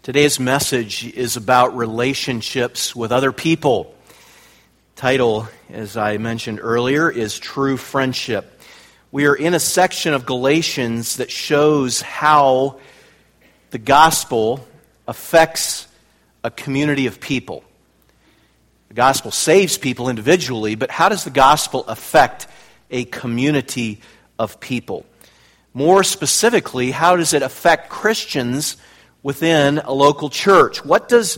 Today's message is about relationships with other people. Title, as I mentioned earlier, is True Friendship. We are in a section of Galatians that shows how the gospel affects a community of people. The gospel saves people individually, but how does the gospel affect a community of people? More specifically, how does it affect Christians within a local church? What does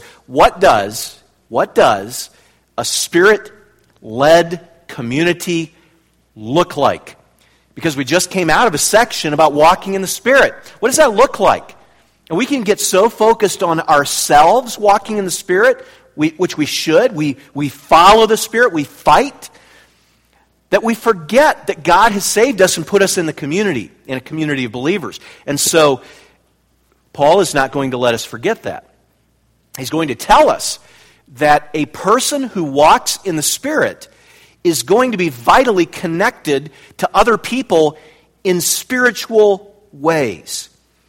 a Spirit-led community look like? Because we just came out of a section about walking in the Spirit. What does that look like? And we can get so focused on ourselves walking in the Spirit, which we should. We follow the Spirit, we fight, that we forget that God has saved us and put us in the community, in a community of believers. And so Paul is not going to let us forget that. He's going to tell us that a person who walks in the Spirit is going to be vitally connected to other people in spiritual ways.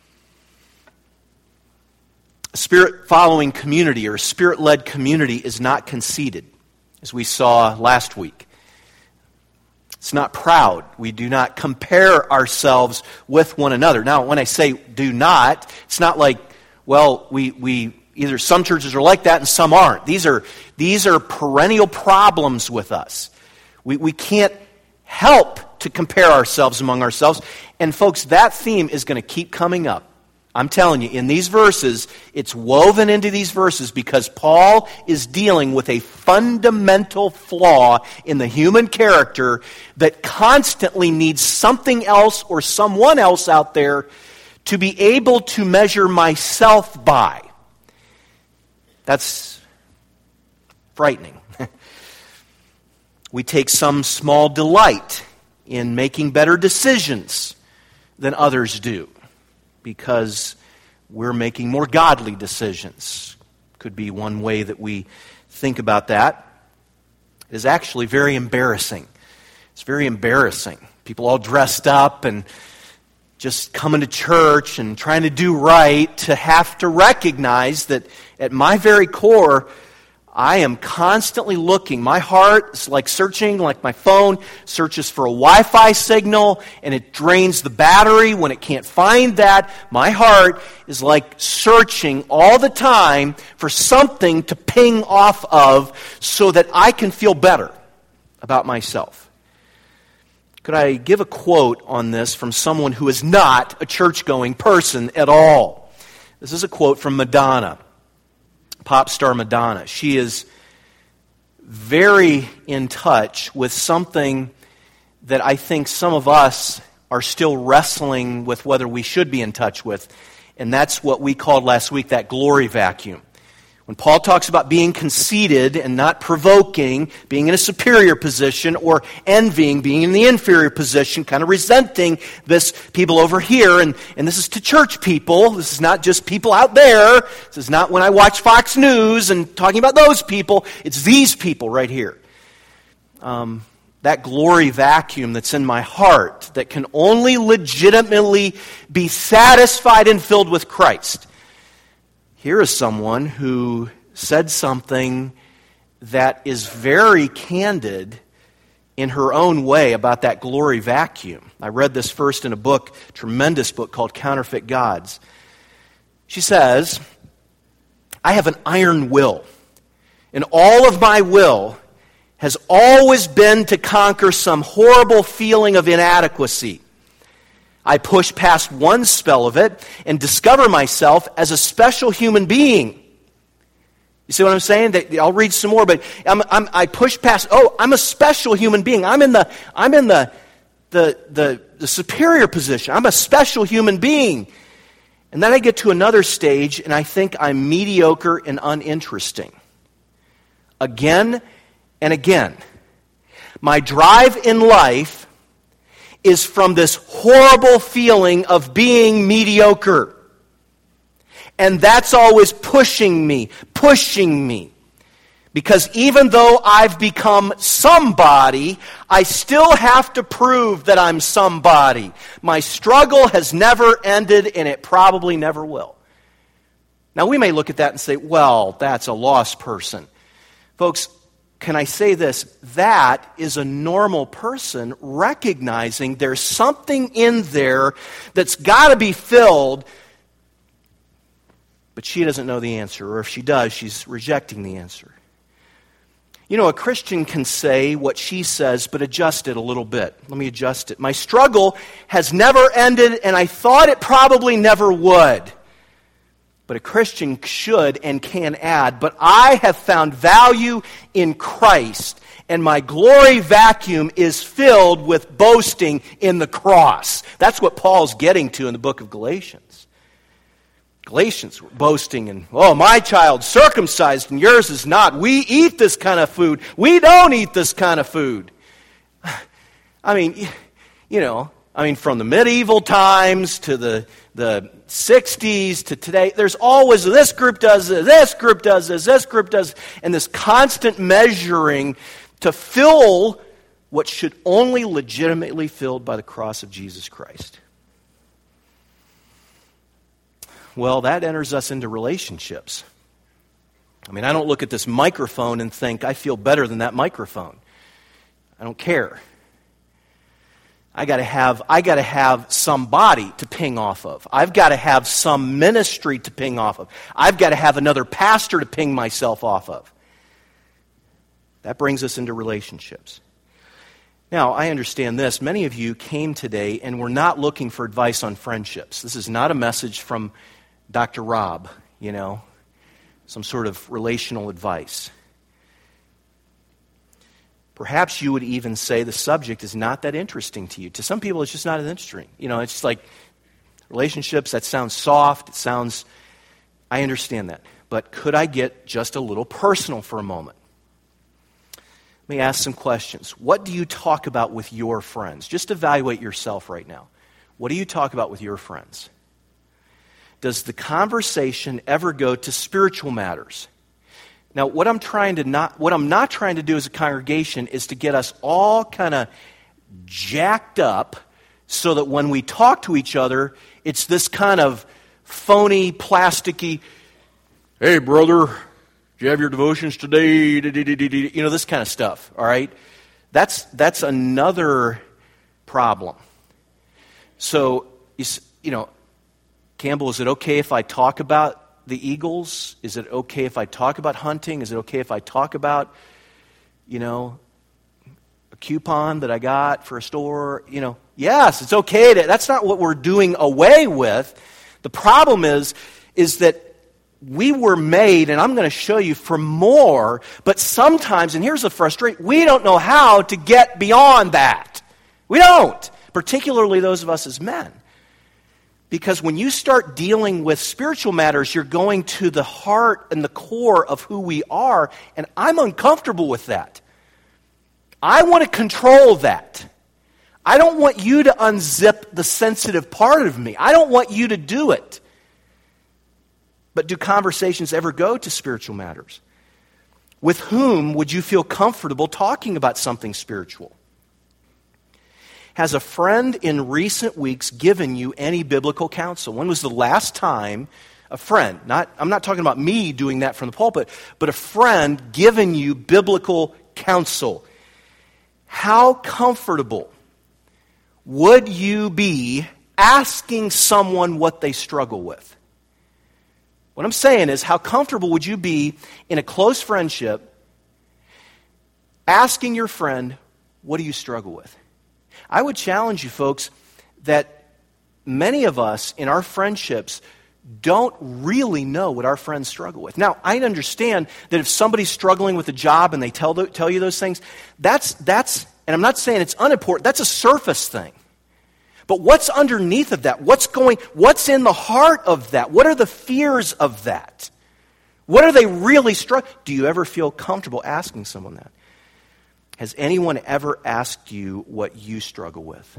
A Spirit-following community or a Spirit-led community is not conceited, as we saw last week. It's not proud. We do not compare ourselves with one another. Now, when I say do not, it's not like, well, we either some churches are like that and some aren't. These are perennial problems with us. We can't help to compare ourselves among ourselves. And folks, that theme is going to keep coming up. I'm telling you, in these verses, it's woven into these verses because Paul is dealing with a fundamental flaw in the human character that constantly needs something else or someone else out there to be able to measure myself by. That's frightening. We take some small delight in making better decisions than others do, because we're making more godly decisions. Could be one way that we think about that. It is actually very embarrassing. It's very embarrassing. People all dressed up and just coming to church and trying to do right, to have to recognize that at my very core, I am constantly looking. My heart is like searching, like my phone searches for a Wi-Fi signal and it drains the battery when it can't find that. My heart is like searching all the time for something to ping off of so that I can feel better about myself. Could I give a quote on this from someone who is not a church-going person at all? This is a quote from Madonna. Pop star Madonna. She is very in touch with something that I think some of us are still wrestling with whether we should be in touch with, and that's what we called last week that glory vacuum. When Paul talks about being conceited and not provoking, being in a superior position, or envying, being in the inferior position, kind of resenting this people over here, and this is to church people. This is not just people out there. This is not when I watch Fox News and talking about those people. It's these people right here. That glory vacuum that's in my heart that can only legitimately be satisfied and filled with Christ. Here is someone who said something that is very candid in her own way about that glory vacuum. I read this first in a book, tremendous book called Counterfeit Gods. She says, I have an iron will, and all of my will has always been to conquer some horrible feeling of inadequacy. I push past one spell of it and discover myself as a special human being. You see what I'm saying? I'll read some more, but I push past. Oh, I'm a special human being. I'm in the superior position. I'm a special human being. And then I get to another stage, and I think I'm mediocre and uninteresting. Again and again, my drive in life is from this horrible feeling of being mediocre. And that's always pushing me. Because even though I've become somebody, I still have to prove that I'm somebody. My struggle has never ended, and it probably never will. Now, we may look at that and say, well, that's a lost person. Folks, can I say this? That is a normal person recognizing there's something in there that's got to be filled, but she doesn't know the answer, or if she does, she's rejecting the answer. You know, a Christian can say what she says, but adjust it a little bit. Let me adjust it. My struggle has never ended, and I thought it probably never would. But a Christian should and can add, but I have found value in Christ, and my glory vacuum is filled with boasting in the cross. That's what Paul's getting to in the book of Galatians. Galatians were boasting in, oh, my child's circumcised and yours is not. We eat this kind of food. We don't eat this kind of food. I mean, from the medieval times to the 60s to today, there's always this group does this group does this group does, and this constant measuring to fill what should only legitimately filled by the cross of Jesus Christ. Well, that enters us into relationships. I mean, I don't look at this microphone and think, I feel better than that microphone. I don't care. I got to have somebody to ping off of. I've got to have some ministry to ping off of. I've got to have another pastor to ping myself off of. That brings us into relationships. Now, I understand this. Many of you came today and were not looking for advice on friendships. This is not a message from Dr. Rob, some sort of relational advice. Perhaps you would even say the subject is not that interesting to you. To some people, it's just not as interesting. It's just like relationships, that sounds soft. I understand that. But could I get just a little personal for a moment? Let me ask some questions. What do you talk about with your friends? Just evaluate yourself right now. What do you talk about with your friends? Does the conversation ever go to spiritual matters? Now, what I'm not trying to do as a congregation is to get us all kind of jacked up so that when we talk to each other, it's this kind of phony, plasticky, hey, brother, did you have your devotions today? This kind of stuff, all right? That's another problem. So, Campbell, is it okay if I talk about the Eagles? Is it okay if I talk about hunting? Is it okay if I talk about, a coupon that I got for a store? Yes, it's okay. That's not what we're doing away with. The problem is that we were made, and I'm going to show you, for more, but sometimes, and here's the frustration, we don't know how to get beyond that. We don't, particularly those of us as men. Because when you start dealing with spiritual matters, you're going to the heart and the core of who we are, and I'm uncomfortable with that. I want to control that. I don't want you to unzip the sensitive part of me. I don't want you to do it. But do conversations ever go to spiritual matters? With whom would you feel comfortable talking about something spiritual? Has a friend in recent weeks given you any biblical counsel? When was the last time a friend, I'm not talking about me doing that from the pulpit, but a friend given you biblical counsel? How comfortable would you be asking someone what they struggle with? What I'm saying is, how comfortable would you be in a close friendship asking your friend, what do you struggle with? I would challenge you, folks, that many of us in our friendships don't really know what our friends struggle with. Now, I understand that if somebody's struggling with a job and they tell you those things, that's, and I'm not saying it's unimportant, that's a surface thing. But what's underneath of that? What's in the heart of that? What are the fears of that? What are they really struggling? Do you ever feel comfortable asking someone that? Has anyone ever asked you what you struggle with?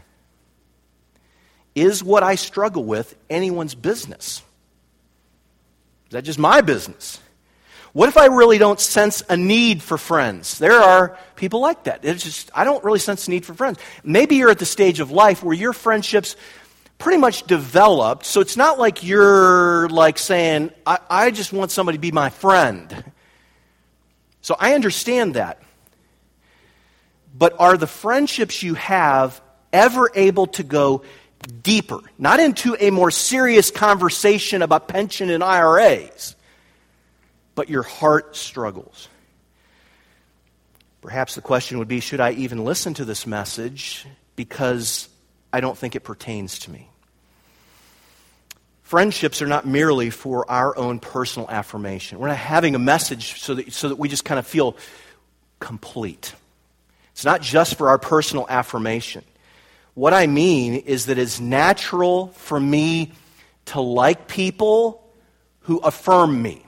Is what I struggle with anyone's business? Is that just my business? What if I really don't sense a need for friends? There are people like that. It's just, I don't really sense a need for friends. Maybe you're at the stage of life where your friendships pretty much developed, so it's not like you're like saying, I just want somebody to be my friend. So I understand that. But are the friendships you have ever able to go deeper? Not into a more serious conversation about pension and IRAs, but your heart struggles. Perhaps the question would be, should I even listen to this message? Because I don't think it pertains to me. Friendships are not merely for our own personal affirmation. We're not having a message so that we just kind of feel complete. It's not just for our personal affirmation. What I mean is that it's natural for me to like people who affirm me.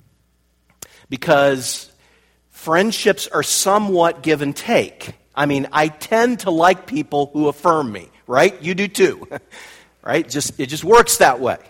Because friendships are somewhat give and take. I mean, I tend to like people who affirm me, right? You do too, right? It just works that way.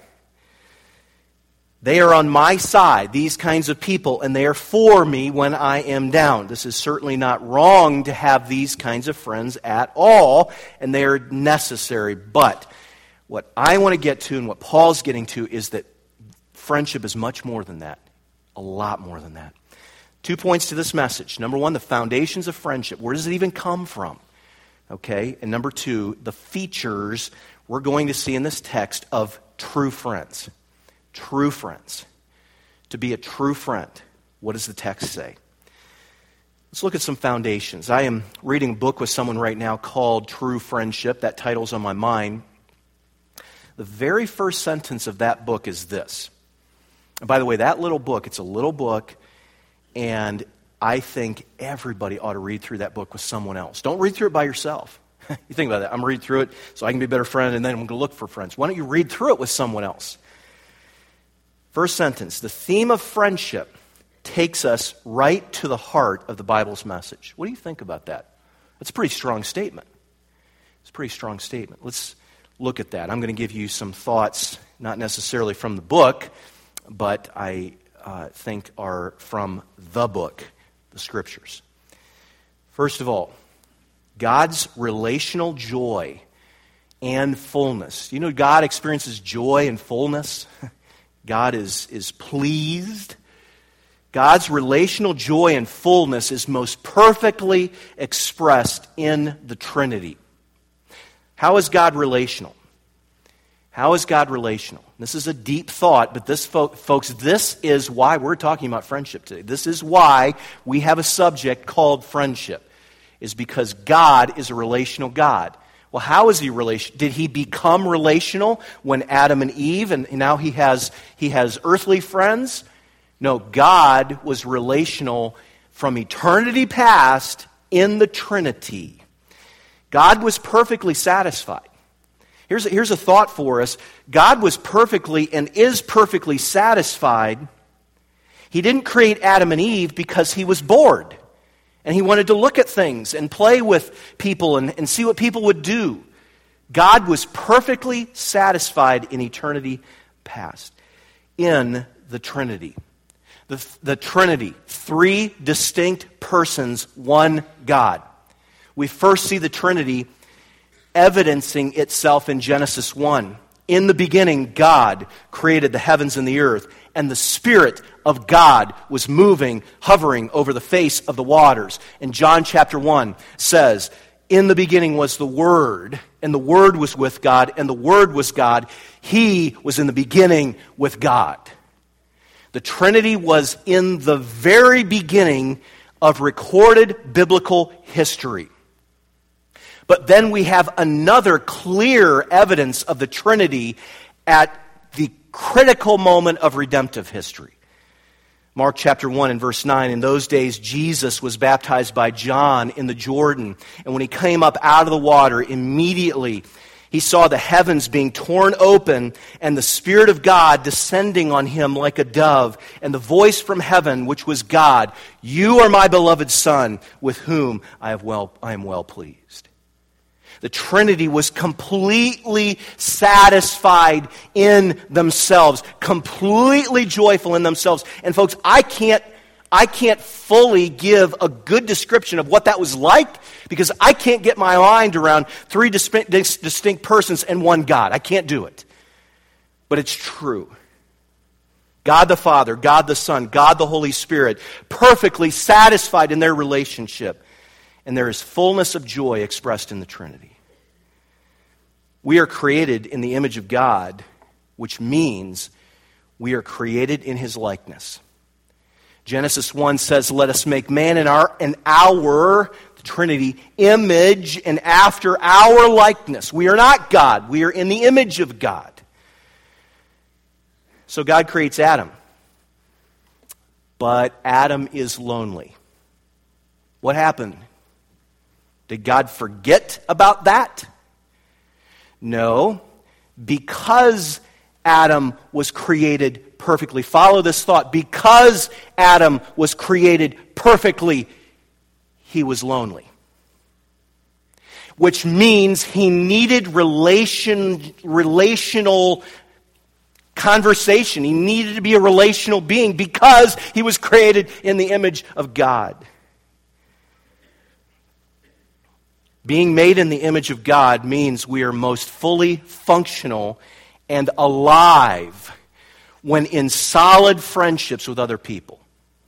They are on my side, these kinds of people, and they are for me when I am down. This is certainly not wrong to have these kinds of friends at all, and they are necessary. But what I want to get to and what Paul's getting to is that friendship is much more than that, a lot more than that. 2 points to this message. Number one, the foundations of friendship. Where does it even come from? Okay, and number two, the features we're going to see in this text of true friends. True friends. To be a true friend, what does the text say? Let's look at some foundations. I am reading a book with someone right now called True Friendship. That title's on my mind. The very first sentence of that book is this. And by the way, that little book, it's a little book, and I think everybody ought to read through that book with someone else. Don't read through it by yourself. You think about that. I'm reading through it so I can be a better friend, and then I'm going to look for friends. Why don't you read through it with someone else? First sentence, the theme of friendship takes us right to the heart of the Bible's message. What do you think about that? That's a pretty strong statement. It's a pretty strong statement. Let's look at that. I'm going to give you some thoughts, not necessarily from the book, but I think are from the book, the Scriptures. First of all, God's relational joy and fullness. You know, God experiences joy and fullness. God is pleased. God's relational joy and fullness is most perfectly expressed in the Trinity. How is God relational? How is God relational? This is a deep thought, but folks, this is why we're talking about friendship today. This is why we have a subject called friendship, is because God is a relational God. Well, how is he relational? Did he become relational when Adam and Eve, and now he has earthly friends? No, God was relational from eternity past in the Trinity. God was perfectly satisfied. Here's a thought for us. God was perfectly and is perfectly satisfied. He didn't create Adam and Eve because he was bored. And he wanted to look at things and play with people and see what people would do. God was perfectly satisfied in eternity past. In the Trinity. The Trinity, three distinct persons, one God. We first see the Trinity evidencing itself in Genesis 1. In the beginning, God created the heavens and the earth, and the Spirit of God was moving, hovering over the face of the waters. And John chapter 1 says, in the beginning was the Word, and the Word was with God, and the Word was God. He was in the beginning with God. The Trinity was in the very beginning of recorded biblical history. But then we have another clear evidence of the Trinity at the critical moment of redemptive history. Mark chapter 1 and verse 9, in those days Jesus was baptized by John in the Jordan. And when he came up out of the water, immediately he saw the heavens being torn open and the Spirit of God descending on him like a dove. And the voice from heaven, which was God, "You are my beloved Son, with whom I am well pleased." The Trinity was completely satisfied in themselves, completely joyful in themselves. And folks, I can't I can't fully give a good description of what that was like because I can't get my mind around three distinct persons and one God. I can't do it. But it's true. God the Father, God the Son, God the Holy Spirit, perfectly satisfied in their relationship. And there is fullness of joy expressed in the Trinity. We are created in the image of God, which means we are created in His likeness. Genesis 1 says, let us make man in our the Trinity, image and after our likeness. We are not God. We are in the image of God. So God creates Adam. But Adam is lonely. What happened? Did God forget about that? No. Because Adam was created perfectly. Follow this thought. Because Adam was created perfectly, he was lonely. Which means he needed relational conversation. He needed to be a relational being because he was created in the image of God. Being made in the image of God means we are most fully functional and alive when in solid friendships with other people.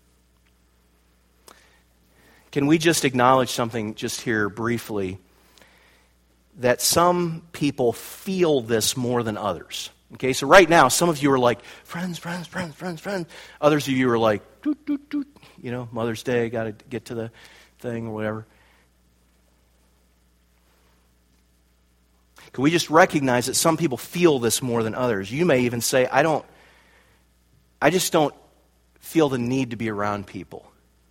Can we just acknowledge something just here briefly? That some people feel this more than others. Okay, so right now, some of you are like, friends. Others of you are like, doot. You know, Mother's Day, got to get to the thing or whatever. Can we just recognize that some people feel this more than others? You may even say, I just don't feel the need to be around people.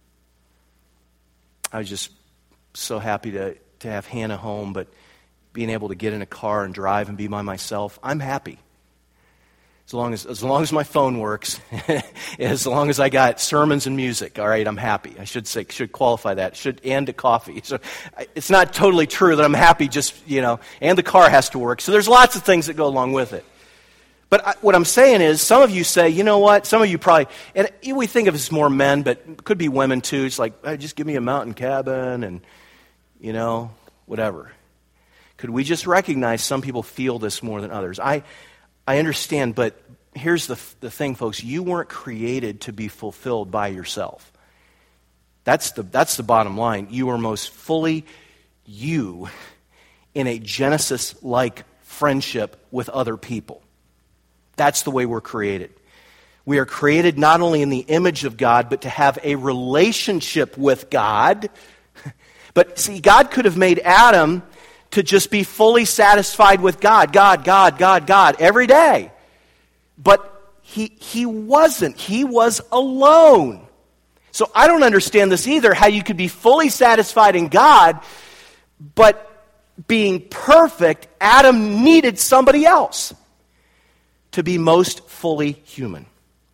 I was just so happy to have Hannah home, but being able to get in a car and drive and be by myself, I'm happy. As long as my phone works, as long as I got sermons and music, all right, I'm happy. I should qualify that. And a coffee. So it's not totally true that I'm happy just, and the car has to work. So there's lots of things that go along with it. But what I'm saying is, some of you say, you know what? Some of you probably, and we think of it as more men, but it could be women too. It's like, hey, just give me a mountain cabin and, whatever. Could we just recognize some people feel this more than others? I understand, but here's the thing, folks. You weren't created to be fulfilled by yourself. That's the bottom line. You are most fully you in a Genesis-like friendship with other people. That's the way we're created. We are created not only in the image of God, but to have a relationship with God. But see, God could have made Adam to just be fully satisfied with God every day. But he wasn't. He was alone. So I don't understand this either, how you could be fully satisfied in God, but being perfect, Adam needed somebody else to be most fully human.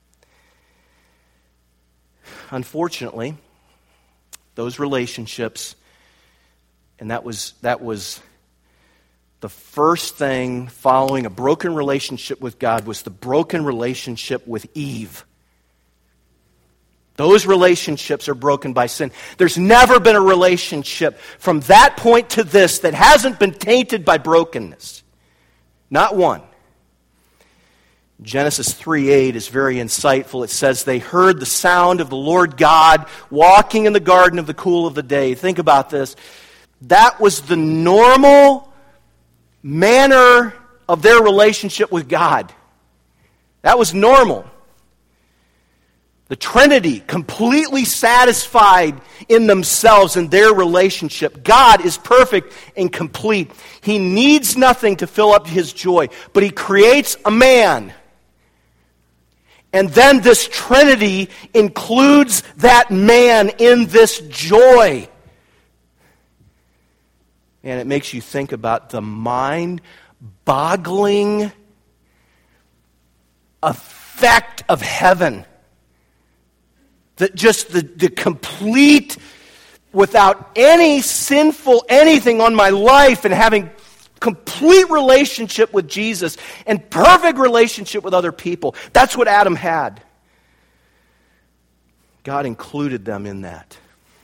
Unfortunately, those relationships, and that was the first thing following a broken relationship with God, was the broken relationship with Eve. Those relationships are broken by sin. There's never been a relationship from that point to this that hasn't been tainted by brokenness. Not one. Genesis 3:8 is very insightful. It says, they heard the sound of the Lord God walking in the garden of the cool of the day. Think about this. That was the normal manner of their relationship with God. That was normal. The Trinity, completely satisfied in themselves in their relationship. God is perfect and complete. He needs nothing to fill up His joy, but He creates a man. And then this Trinity includes that man in this joy. And it makes you think about the mind-boggling effect of heaven. That just the complete, without any sinful anything on my life, and having complete relationship with Jesus and perfect relationship with other people. That's what Adam had. God included them in that.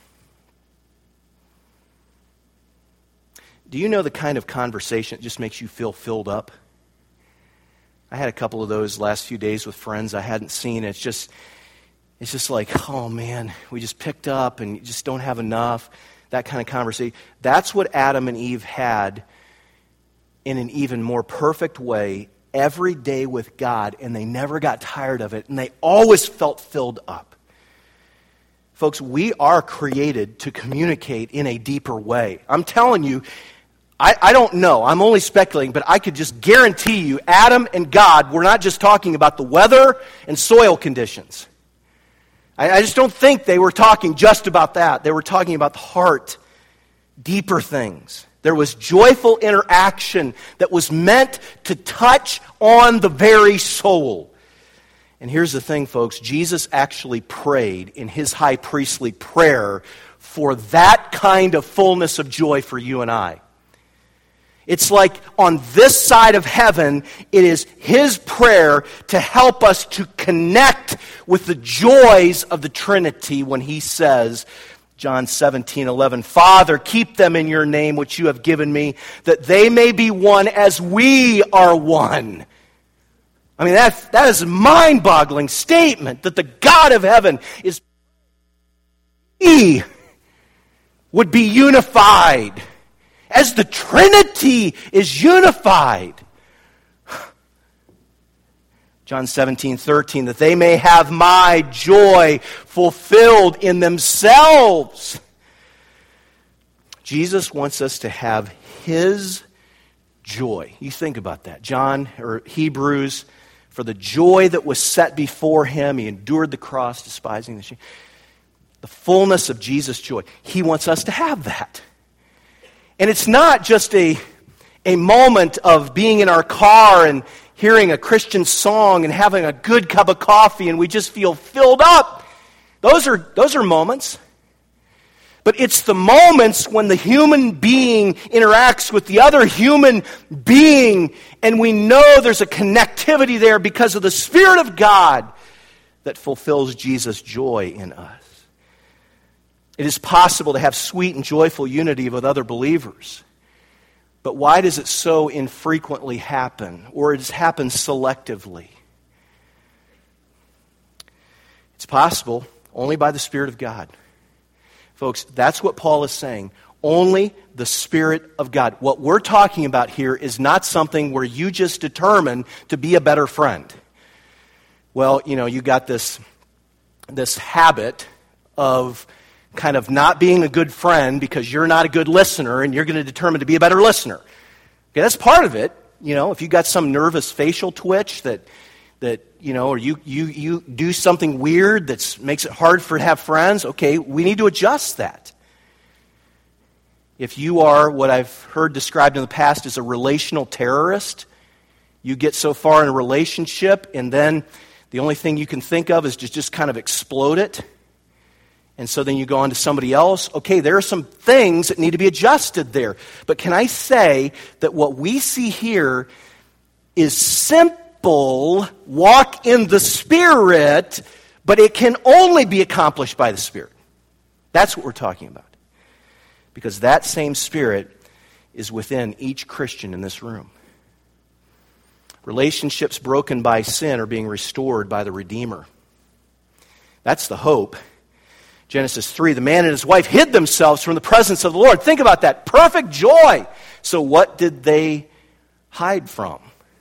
Do you know the kind of conversation that just makes you feel filled up? I had a couple of those last few days with friends I hadn't seen. It's just like, oh man, we just picked up and you just don't have enough. That kind of conversation. That's what Adam and Eve had in an even more perfect way every day with God, and they never got tired of it, and they always felt filled up. Folks, we are created to communicate in a deeper way. I'm telling you, I don't know. I'm only speculating, but I could just guarantee you Adam and God were not just talking about the weather and soil conditions. I just don't think they were talking just about that. They were talking about the heart, deeper things. There was joyful interaction that was meant to touch on the very soul. And here's the thing, folks. Jesus actually prayed in his high priestly prayer for that kind of fullness of joy for you and I. It's like on this side of heaven, it is his prayer to help us to connect with the joys of the Trinity when he says, John 17:11, Father, keep them in your name which you have given me, that they may be one as we are one. I mean, that is a mind-boggling statement that the God of heaven is, he would be unified as the Trinity is unified. John 17:13, that they may have my joy fulfilled in themselves. Jesus wants us to have his joy. You think about that. Hebrews, for the joy that was set before him, he endured the cross, despising the shame. The fullness of Jesus' joy. He wants us to have that. And it's not just a moment of being in our car and hearing a Christian song and having a good cup of coffee and we just feel filled up. Those are moments. But it's the moments when the human being interacts with the other human being and we know there's a connectivity there because of the Spirit of God that fulfills Jesus' joy in us. It is possible to have sweet and joyful unity with other believers. But why does it so infrequently happen, or it happens selectively? It's possible only by the Spirit of God. Folks, that's what Paul is saying. Only the Spirit of God. What we're talking about here is not something where you just determine to be a better friend. Well, you got this habit of kind of not being a good friend because you're not a good listener and you're going to determine to be a better listener. Okay, that's part of it. If you got some nervous facial twitch that or you do something weird that makes it hard to have friends, okay, we need to adjust that. If you are what I've heard described in the past as a relational terrorist, you get so far in a relationship and then the only thing you can think of is just kind of explode it. And so then you go on to somebody else. Okay, there are some things that need to be adjusted there. But can I say that what we see here is simple, walk in the Spirit, but it can only be accomplished by the Spirit. That's what we're talking about. Because that same Spirit is within each Christian in this room. Relationships broken by sin are being restored by the Redeemer. That's the hope. Genesis 3, the man and his wife hid themselves from the presence of the Lord. Think about that. Perfect joy. So what did they hide from?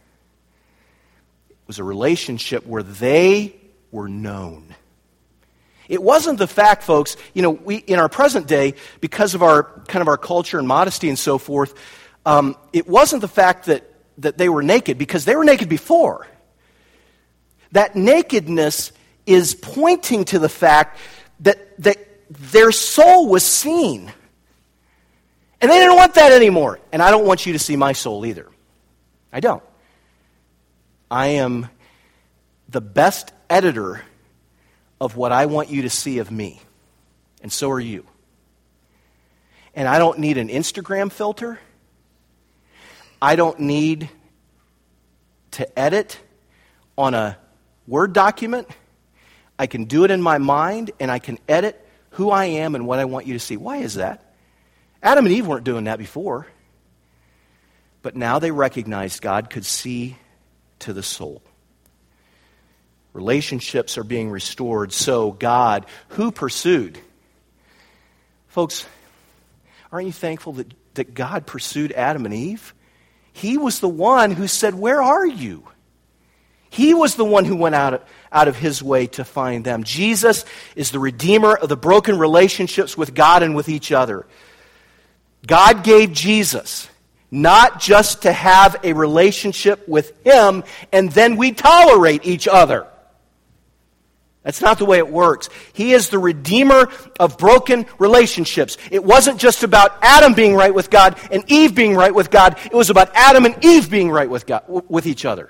It was a relationship where they were known. It wasn't the fact, folks, we in our present day, because of our culture and modesty and so forth, it wasn't the fact that they were naked, because they were naked before. That nakedness is pointing to the fact that their soul was seen. And they didn't want that anymore. And I don't want you to see my soul either. I don't. I am the best editor of what I want you to see of me. And so are you. And I don't need an Instagram filter. I don't need to edit on a Word document. I can do it in my mind, and I can edit who I am and what I want you to see. Why is that? Adam and Eve weren't doing that before. But now they recognized God could see to the soul. Relationships are being restored. So God, who pursued? Folks, aren't you thankful that God pursued Adam and Eve? He was the one who said, "Where are you?" He was the one who went out of his way to find them. Jesus is the redeemer of the broken relationships with God and with each other. God gave Jesus not just to have a relationship with Him and then we tolerate each other. That's not the way it works. He is the redeemer of broken relationships. It wasn't just about Adam being right with God and Eve being right with God. It was about Adam and Eve being right with God, with each other.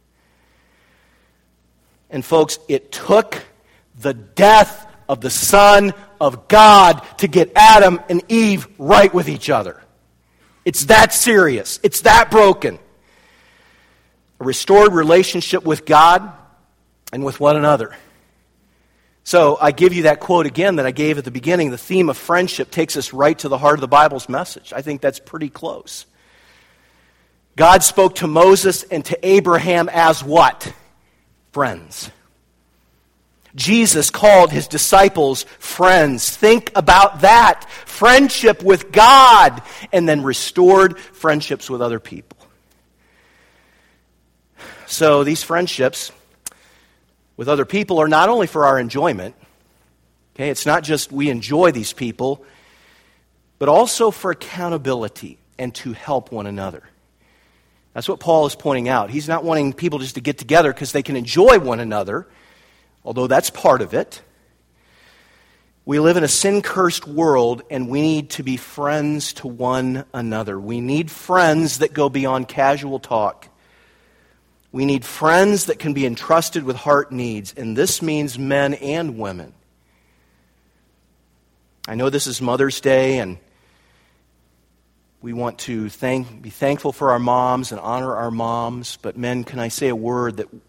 And folks, it took the death of the Son of God to get Adam and Eve right with each other. It's that serious. It's that broken. A restored relationship with God and with one another. So I give you that quote again that I gave at the beginning. The theme of friendship takes us right to the heart of the Bible's message. I think that's pretty close. God spoke to Moses and to Abraham as what? Friends. Jesus called His disciples friends. Think about that. Friendship with God and then restored friendships with other people. So these friendships with other people are not only for our enjoyment. Okay, it's not just we enjoy these people, but also for accountability and to help one another. That's what Paul is pointing out. He's not wanting people just to get together because they can enjoy one another, although that's part of it. We live in a sin-cursed world, and we need to be friends to one another. We need friends that go beyond casual talk. We need friends that can be entrusted with heart needs, and this means men and women. I know this is Mother's Day, and we want to be thankful for our moms and honor our moms, but men, can I say a word that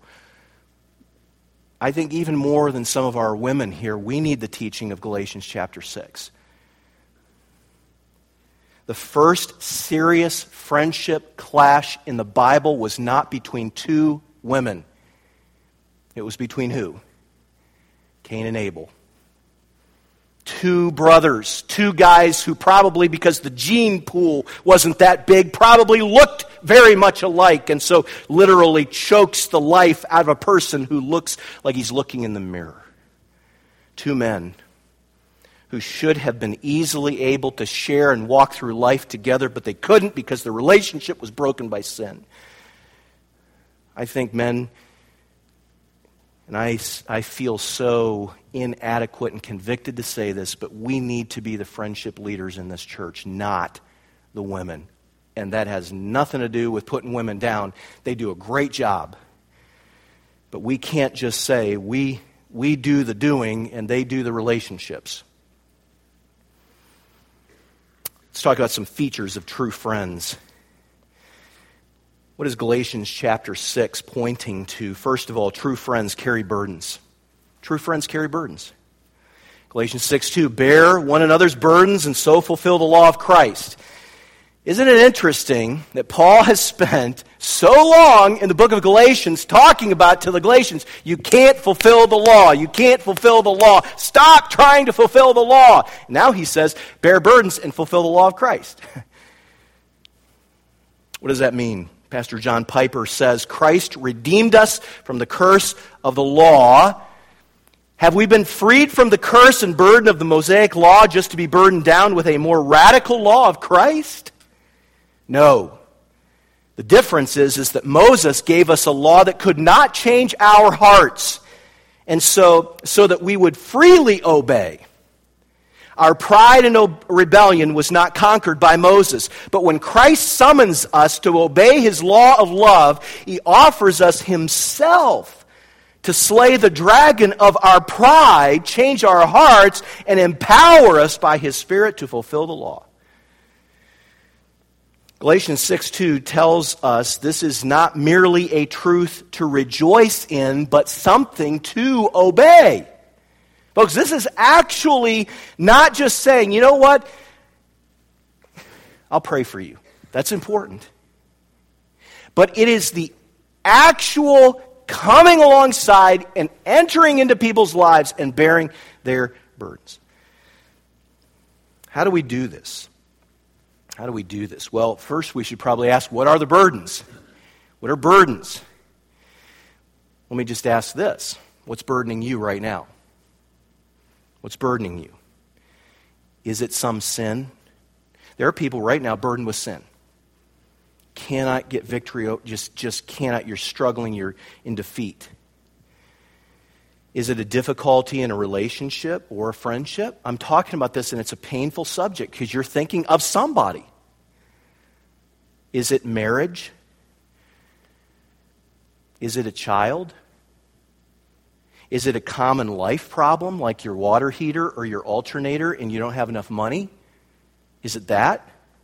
I think even more than some of our women here, we need the teaching of Galatians chapter 6. The first serious friendship clash in the Bible was not between two women. It was between who? Cain and Abel. Two brothers, two guys who probably, because the gene pool wasn't that big, probably looked very much alike, and so literally chokes the life out of a person who looks like he's looking in the mirror. Two men who should have been easily able to share and walk through life together, but they couldn't because the relationship was broken by sin. I think men, and I feel so inadequate and convicted to say this, but we need to be the friendship leaders in this church, not the women. And that has nothing to do with putting women down. They do a great job. But we can't just say we do the doing and they do the relationships. Let's talk about some features of true friends. What is Galatians chapter 6 pointing to? First of all, true friends carry burdens. True friends carry burdens. Galatians 6:2, bear one another's burdens and so fulfill the law of Christ. Isn't it interesting that Paul has spent so long in the book of Galatians talking about to the Galatians, you can't fulfill the law, you can't fulfill the law, stop trying to fulfill the law. Now he says, bear burdens and fulfill the law of Christ. What does that mean? Pastor John Piper says, Christ redeemed us from the curse of the law. Have we been freed from the curse and burden of the Mosaic law just to be burdened down with a more radical law of Christ? No. The difference is that Moses gave us a law that could not change our hearts, and so that we would freely obey. Our pride and rebellion was not conquered by Moses. But when Christ summons us to obey His law of love, He offers us Himself to slay the dragon of our pride, change our hearts, and empower us by His Spirit to fulfill the law. Galatians 6:2 tells us this is not merely a truth to rejoice in, but something to obey. Folks, this is actually not just saying, you know what, I'll pray for you. That's important. But it is the actual coming alongside and entering into people's lives and bearing their burdens. How do we do this? How do we do this? Well, first we should probably ask, what are the burdens? What are burdens? Let me just ask this. What's burdening you right now? What's burdening you? Is it some sin? There are people right now burdened with sin. Cannot get victory, just cannot. You're struggling, you're in defeat. Is it a difficulty in a relationship or a friendship? I'm talking about this and it's a painful subject because you're thinking of somebody. Is it marriage? Is it a child? Is it a common life problem like your water heater or your alternator and you don't have enough money? Is it that?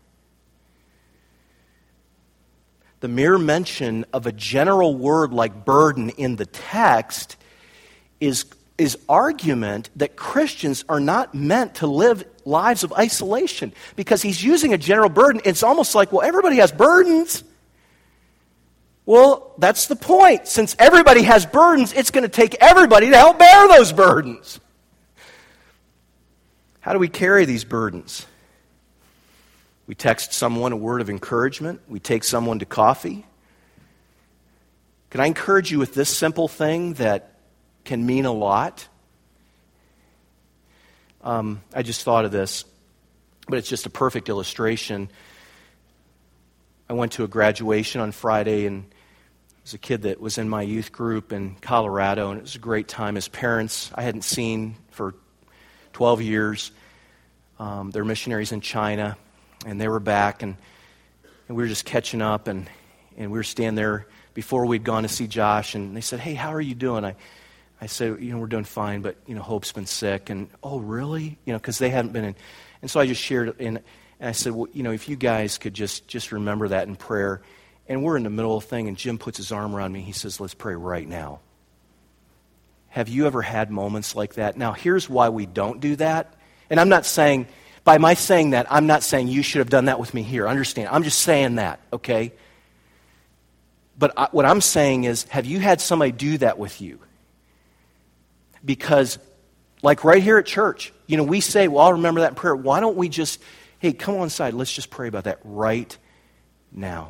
The mere mention of a general word like burden in the text is argument that Christians are not meant to live lives of isolation because he's using a general burden. It's almost like, well, everybody has burdens. Well, that's the point. Since everybody has burdens, it's going to take everybody to help bear those burdens. How do we carry these burdens? We text someone a word of encouragement. We take someone to coffee. Can I encourage you with this simple thing that can mean a lot? I just thought of this, but it's just a perfect illustration. I went to a graduation on Friday, and there was a kid that was in my youth group in Colorado, and it was a great time. His parents I hadn't seen for 12 years. They're missionaries in China. And they were back, and we were just catching up, and we were standing there before we'd gone to see Josh, and they said, hey, how are you doing? I said, we're doing fine, but, Hope's been sick, and, oh, really? Because they hadn't been in. And so I just shared, and I said, well, if you guys could just remember that in prayer. And we're in the middle of the thing, and Jim puts his arm around me, he says, let's pray right now. Have you ever had moments like that? Now, here's why we don't do that. And I'm not saying... By my saying that, I'm not saying you should have done that with me here. Understand? I'm just saying that, okay? But what I'm saying is, have you had somebody do that with you? Because, like right here at church, we say, well, I'll remember that in prayer. Why don't we just, hey, come on inside. Let's just pray about that right now.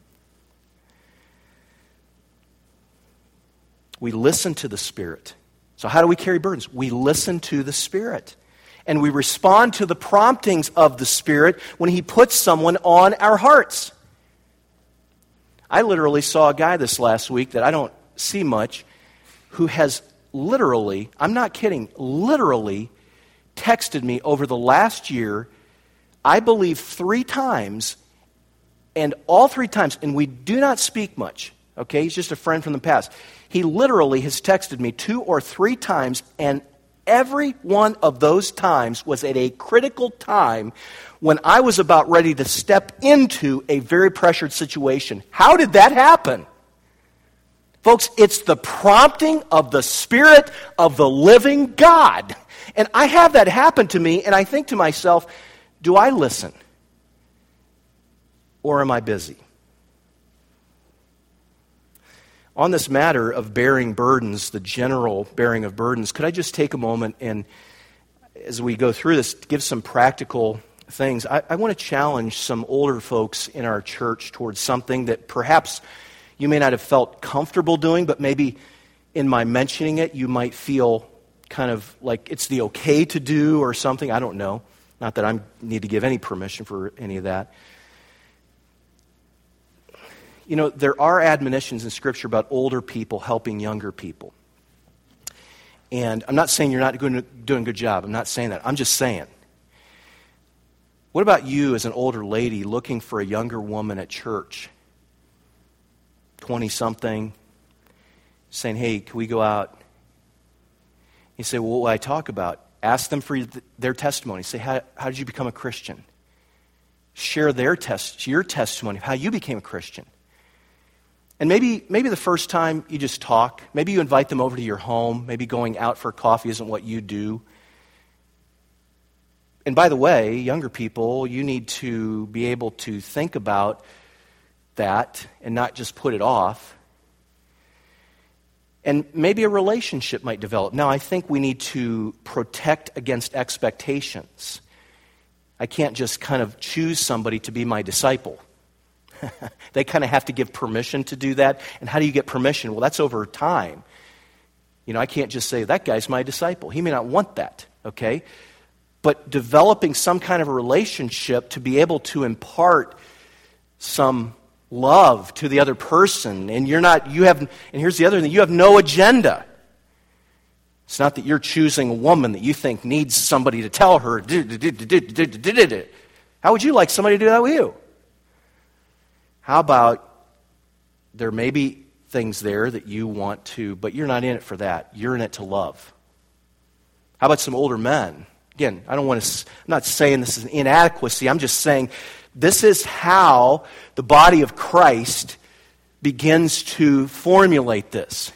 We listen to the Spirit. So how do we carry burdens? We listen to the Spirit. And we respond to the promptings of the Spirit when He puts someone on our hearts. I literally saw a guy this last week that I don't see much who has literally, I'm not kidding, literally texted me over the last year, I believe 3 times, and all 3 times, and we do not speak much, okay? He's just a friend from the past. He literally has texted me 2 or 3 times, and every one of those times was at a critical time when I was about ready to step into a very pressured situation. How did that happen? Folks, it's the prompting of the Spirit of the living God. And I have that happen to me, and I think to myself, do I listen? Or am I busy? On this matter of bearing burdens, the general bearing of burdens, could I just take a moment and, as we go through this, give some practical things? I want to challenge some older folks in our church towards something that perhaps you may not have felt comfortable doing, but maybe in my mentioning it, you might feel kind of like it's the okay to do or something. I don't know. Not that I need to give any permission for any of that. There are admonitions in Scripture about older people helping younger people. And I'm not saying you're not doing a good job. I'm not saying that. I'm just saying. What about you as an older lady looking for a younger woman at church? 20-something, saying, hey, can we go out? You say, well, what do I talk about? Ask them for their testimony. Say, how did you become a Christian? share your testimony of how you became a Christian. And maybe the first time you just talk, maybe you invite them over to your home, maybe going out for coffee isn't what you do. And by the way, younger people, you need to be able to think about that and not just put it off. And maybe a relationship might develop. Now, I think we need to protect against expectations. I can't just kind of choose somebody to be my disciple. They kind of have to give permission to do that. And how do you get permission? Well, that's over time. I can't just say, that guy's my disciple. He may not want that, okay? But developing some kind of a relationship to be able to impart some love to the other person. And here's the other thing, you have no agenda. It's not that you're choosing a woman that you think needs somebody to tell her. How would you like somebody to do that with you? How about there may be things there that you want to, but you're not in it for that. You're in it to love. How about some older men? Again, I'm not saying this is an inadequacy. I'm just saying this is how the body of Christ begins to formulate this.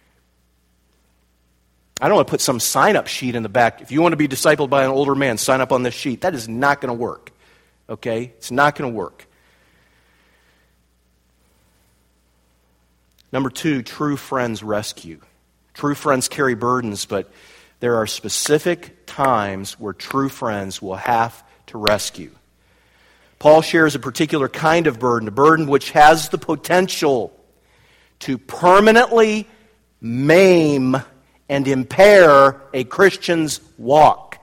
I don't want to put some sign-up sheet in the back. If you want to be discipled by an older man, sign up on this sheet. That is not going to work. Okay? It's not going to work. Number 2, true friends rescue. True friends carry burdens, but there are specific times where true friends will have to rescue. Paul shares a particular kind of burden, a burden which has the potential to permanently maim and impair a Christian's walk.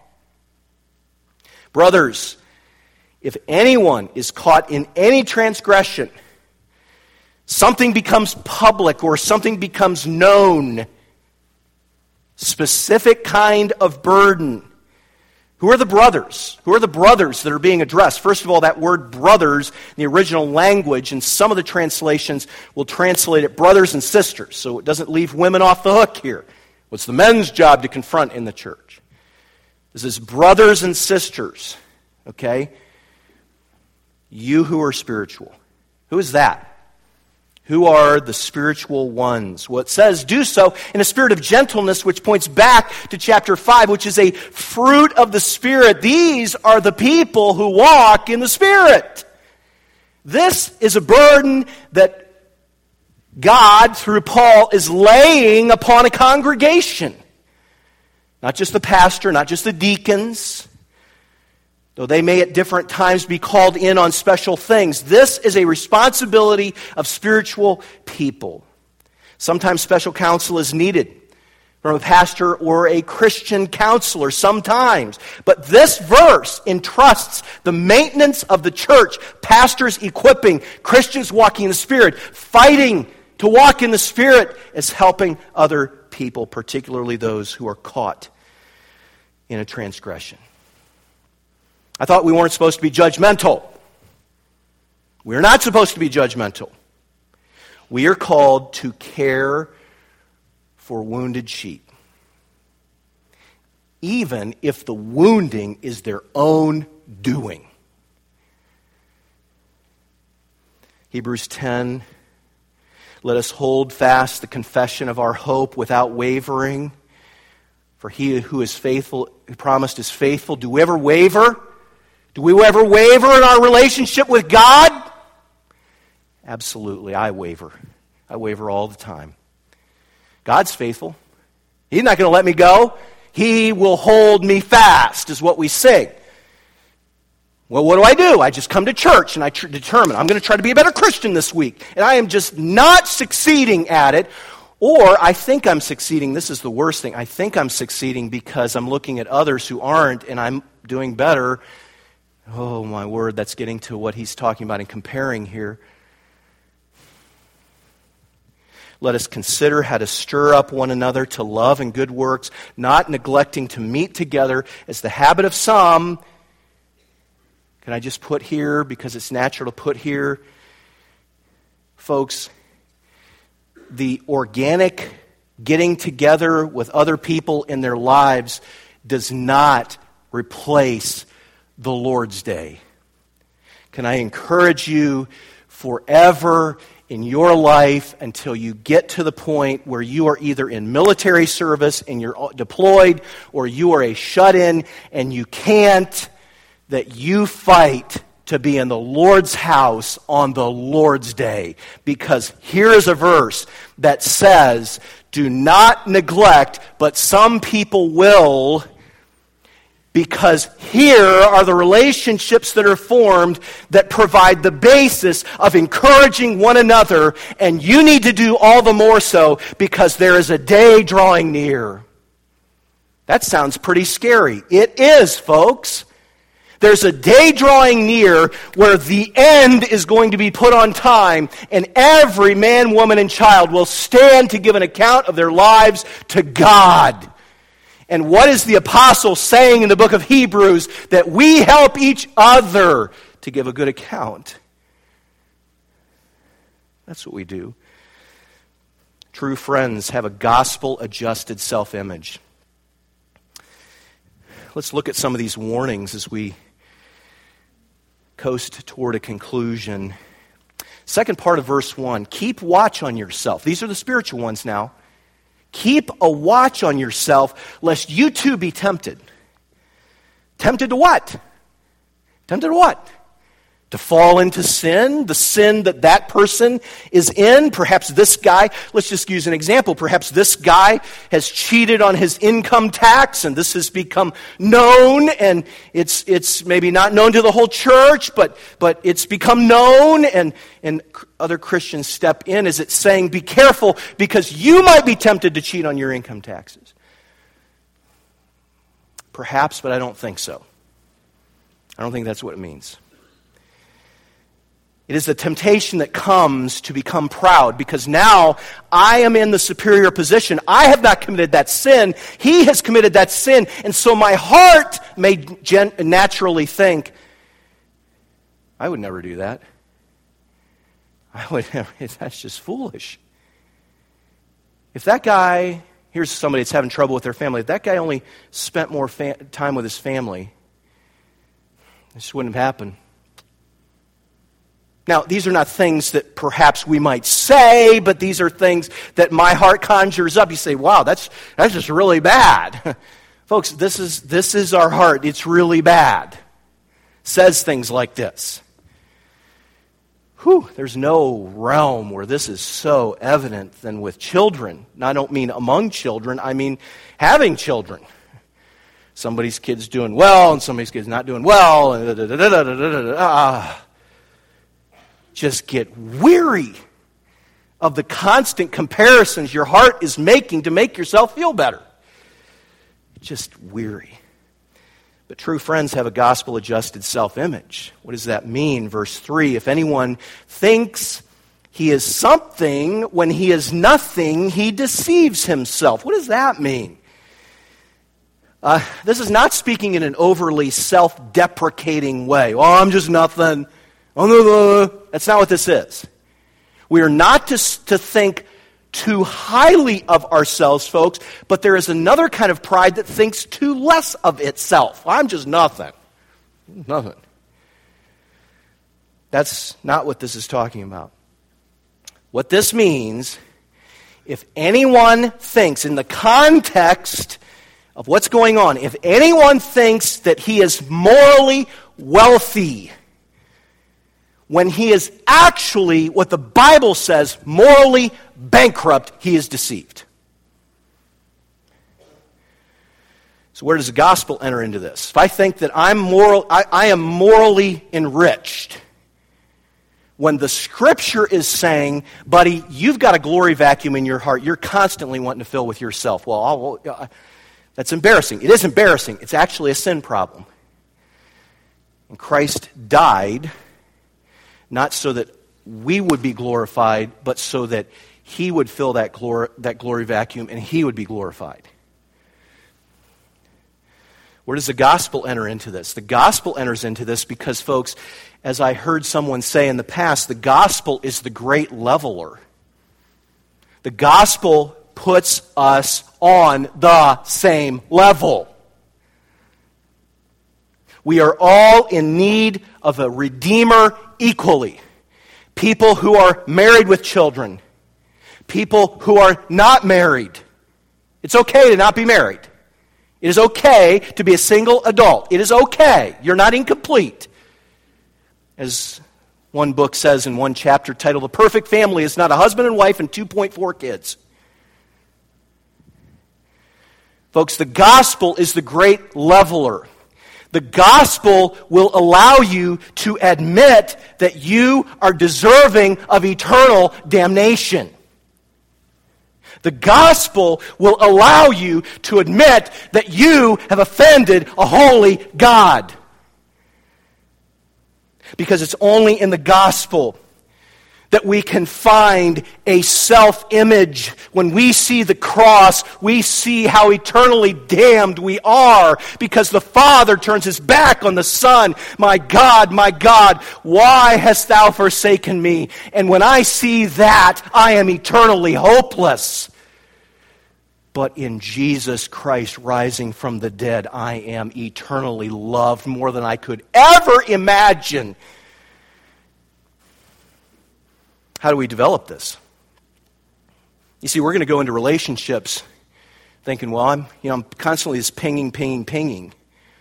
Brothers, if anyone is caught in any transgression, something becomes public or something becomes known, specific kind of burden. Who are the brothers? Who are the brothers that are being addressed? First of all, that word brothers in the original language, and some of the translations will translate it brothers and sisters, so it doesn't leave women off the hook here. What's the men's job to confront in the church? This is brothers and sisters, okay? You who are spiritual. Who is that? Who are the spiritual ones? Well, it says, do so in a spirit of gentleness, which points back to chapter 5, which is a fruit of the Spirit. These are the people who walk in the Spirit. This is a burden that God, through Paul, is laying upon a congregation. Not just the pastor, not just the deacons, though they may at different times be called in on special things. This is a responsibility of spiritual people. Sometimes special counsel is needed from a pastor or a Christian counselor, sometimes. But this verse entrusts the maintenance of the church, pastors equipping, Christians walking in the Spirit, fighting to walk in the Spirit, as helping other people, particularly those who are caught in a transgression. I thought we weren't supposed to be judgmental. We're not supposed to be judgmental. We are called to care for wounded sheep, even if the wounding is their own doing. Hebrews 10, let us hold fast the confession of our hope without wavering. For he who is faithful, who promised is faithful. Do we ever waver? Do we ever waver in our relationship with God? Absolutely, I waver. I waver all the time. God's faithful. He's not going to let me go. He will hold me fast, is what we sing. Well, what do? I just come to church and I determine I'm going to try to be a better Christian this week. And I am just not succeeding at it. Or I think I'm succeeding. This is the worst thing. I think I'm succeeding because I'm looking at others who aren't and I'm doing better. Oh, my word, that's getting to what he's talking about and comparing here. Let us consider how to stir up one another to love and good works, not neglecting to meet together as the habit of some. Can I just put here, because it's natural to put here, folks, the organic getting together with other people in their lives does not replace the Lord's Day. Can I encourage you forever in your life until you get to the point where you are either in military service and you're deployed, or you are a shut-in and you can't, that you fight to be in the Lord's house on the Lord's day. Because here is a verse that says, do not neglect, but some people will, because here are the relationships that are formed that provide the basis of encouraging one another, and you need to do all the more so because there is a day drawing near. That sounds pretty scary. It is, folks. There's a day drawing near where the end is going to be put on time, and every man, woman, and child will stand to give an account of their lives to God. And what is the apostle saying in the book of Hebrews? That we help each other to give a good account. That's what we do. True friends have a gospel-adjusted self-image. Let's look at some of these warnings as we coast toward a conclusion. Second part of verse 1, keep watch on yourself. These are the spiritual ones now. Keep a watch on yourself, lest you too be tempted. Tempted to what? Tempted to what? To fall into sin, the sin that that person is in. Perhaps this guy, let's just use an example. Perhaps this guy has cheated on his income tax, and this has become known, and it's maybe not known to the whole church, but it's become known, and other Christians step in. Is it saying, be careful, because you might be tempted to cheat on your income taxes? Perhaps, but I don't think so. I don't think that's what it means. It is the temptation that comes to become proud, because now I am in the superior position. I have not committed that sin. He has committed that sin. And so my heart may naturally think, I would never do that. That's just foolish. If that guy, here's somebody that's having trouble with their family, if that guy only spent more time with his family, this wouldn't have happened. Now, these are not things that perhaps we might say, but these are things that my heart conjures up. You say, wow, that's just really bad. Folks, this is our heart. It's really bad. Says things like this. There's no realm where this is so evident than with children. Now, I don't mean among children. I mean having children. Somebody's kid's doing well, and somebody's kid's not doing well, and just get weary of the constant comparisons your heart is making to make yourself feel better. Just weary. But true friends have a gospel-adjusted self-image. What does that mean? Verse 3, if anyone thinks he is something when he is nothing, he deceives himself. What does that mean? This is not speaking in an overly self-deprecating way. Oh, I'm just nothing. That's not what this is. We are not to think too highly of ourselves, folks, but there is another kind of pride that thinks too less of itself. I'm just nothing. Nothing. That's not what this is talking about. What this means, if anyone thinks, in the context of what's going on, if anyone thinks that he is morally wealthy, when he is actually, what the Bible says, morally bankrupt, he is deceived. So where does the gospel enter into this? If I think that I am morally enriched, when the Scripture is saying, buddy, you've got a glory vacuum in your heart, you're constantly wanting to fill with yourself. Well, that's embarrassing. It is embarrassing. It's actually a sin problem. And Christ died not so that we would be glorified, but so that he would fill that glory vacuum and he would be glorified. Where does the gospel enter into this? The gospel enters into this because, folks, as I heard someone say in the past, the gospel is the great leveler. The gospel puts us on the same level. We are all in need of a Redeemer equally. People who are married with children. People who are not married. It's okay to not be married. It is okay to be a single adult. It is okay. You're not incomplete. As one book says in one chapter titled, "The Perfect Family is not a husband and wife and 2.4 kids." Folks, the gospel is the great leveler. The gospel will allow you to admit that you are deserving of eternal damnation. The gospel will allow you to admit that you have offended a holy God. Because it's only in the gospel that we can find a self-image. When we see the cross, we see how eternally damned we are because the Father turns his back on the Son. My God, why hast thou forsaken me? And when I see that, I am eternally hopeless. But in Jesus Christ rising from the dead, I am eternally loved more than I could ever imagine. How do we develop this? You see, we're going to go into relationships thinking, well, I'm constantly just pinging.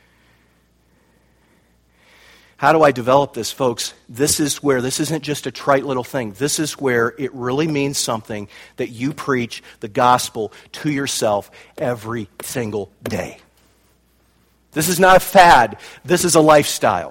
How do I develop this, folks? This isn't just a trite little thing. This is where it really means something that you preach the gospel to yourself every single day. This is not a fad. This is a lifestyle.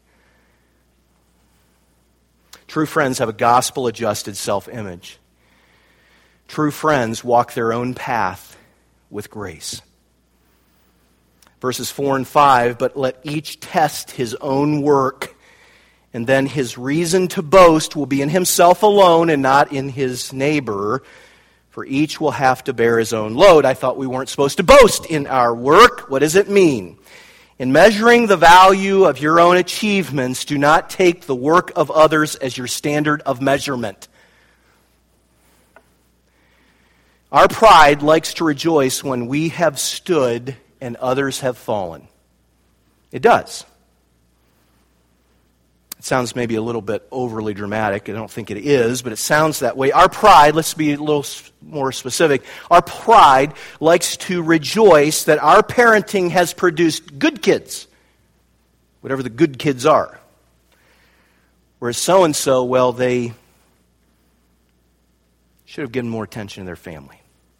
True friends have a gospel-adjusted self-image. True friends walk their own path with grace. Verses 4 and 5, "But let each test his own work, and then his reason to boast will be in himself alone and not in his neighbor, for each will have to bear his own load." I thought we weren't supposed to boast in our work. What does it mean? In measuring the value of your own achievements, do not take the work of others as your standard of measurement. Our pride likes to rejoice when we have stood and others have fallen. It does. It sounds maybe a little bit overly dramatic. I don't think it is, but it sounds that way. Our pride, let's be a little more specific, our pride likes to rejoice that our parenting has produced good kids, whatever the good kids are. Whereas so-and-so, well, they should have given more attention to their family.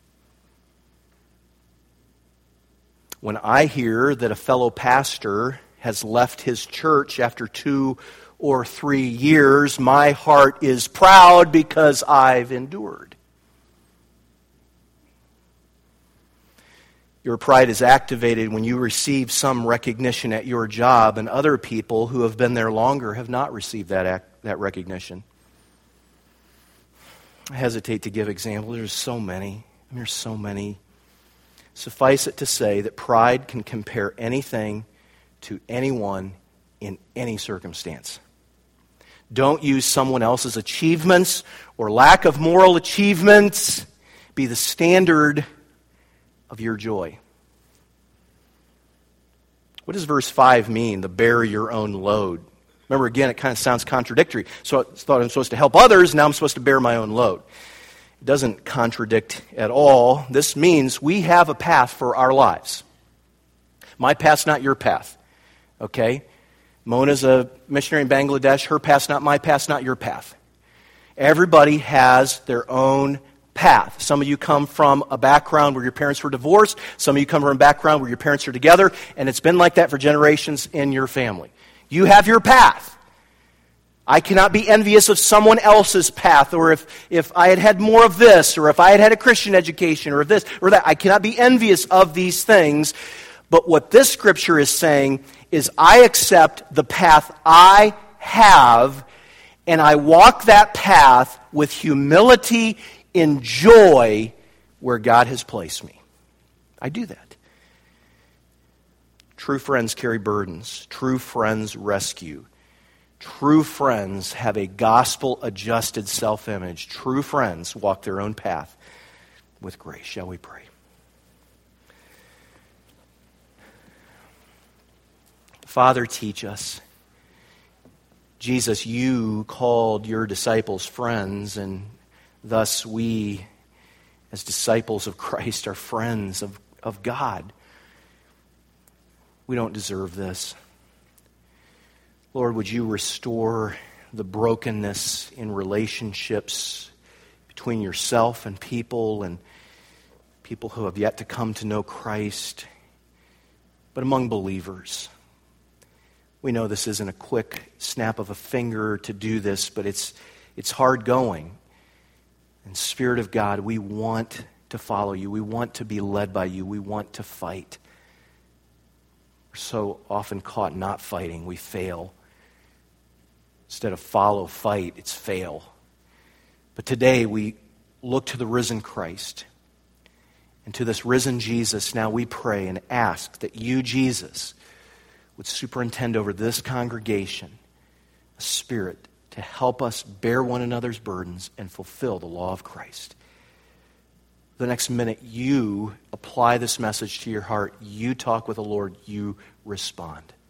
When I hear that a fellow pastor has left his church after 2 or 3 years, my heart is proud because I've endured. Your pride is activated when you receive some recognition at your job, and other people who have been there longer have not received that recognition. I hesitate to give examples. There's so many. Suffice it to say that pride can compare anything to anyone in any circumstance. Don't use someone else's achievements or lack of moral achievements be the standard of your joy. What does verse 5 mean, the bear your own load? Remember, again, it kind of sounds contradictory. So I thought I'm supposed to help others, now I'm supposed to bear my own load. It doesn't contradict at all. This means we have a path for our lives. My path's not your path. Okay? Mona's a missionary in Bangladesh. Her path's not my path, not your path. Everybody has their own path. Some of you come from a background where your parents were divorced. Some of you come from a background where your parents are together. And it's been like that for generations in your family. You have your path. I cannot be envious of someone else's path, or if I had had more of this, or if I had had a Christian education, or this or that. I cannot be envious of these things. But what this scripture is saying is I accept the path I have, and I walk that path with humility in joy where God has placed me. I do that. True friends carry burdens. True friends rescue. True friends have a gospel-adjusted self-image. True friends walk their own path with grace. Shall we pray? Father, teach us. Jesus, you called your disciples friends, and thus we, as disciples of Christ, are friends of God. We don't deserve this. Lord, would you restore the brokenness in relationships between yourself and people who have yet to come to know Christ, but among believers. We know this isn't a quick snap of a finger to do this, but it's hard going. And Spirit of God, we want to follow you. We want to be led by you. We want to fight. We're so often caught not fighting. We fail. Instead of follow, fight, it's fail. But today we look to the risen Christ. And to this risen Jesus, now we pray and ask that you, Jesus, would superintend over this congregation a spirit to help us bear one another's burdens and fulfill the law of Christ. The next minute, you apply this message to your heart. You talk with the Lord. You respond.